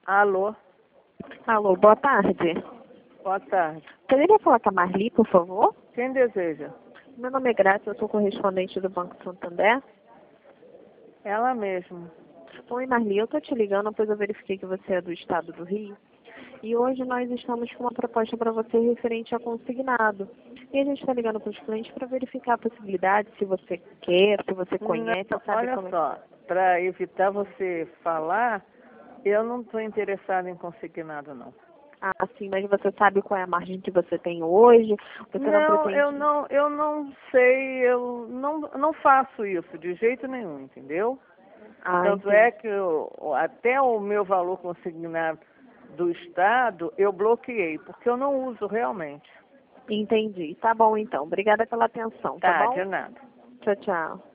Alô, Alô, boa tarde. boa tarde. Poderia falar com a Marli, por favor? Quem deseja? Meu nome é Graça, eu sou correspondente do Banco Santander. Ela mesma. Oi, Marli, eu estou te ligando, pois eu verifiquei que você é do estado do Rio. E hoje nós estamos com uma proposta para você referente a consignado. E a gente está ligando para os clientes para verificar a possibilidade, se você quer, se você conhece, Não, sabe olha como é. só, para evitar você falar, eu não estou interessada em consignado, não. Ah, sim, mas você sabe qual é a margem que você tem hoje? Você não Não, pretende... eu não sei, eu não faço isso de jeito nenhum, entendeu? Ah, Tanto entendi. é que até o meu valor consignado do Estado eu bloqueei, porque eu não uso realmente. Entendi. Tá bom, então. Obrigada pela atenção, tá Tá, bom? de nada. Tchau, tchau.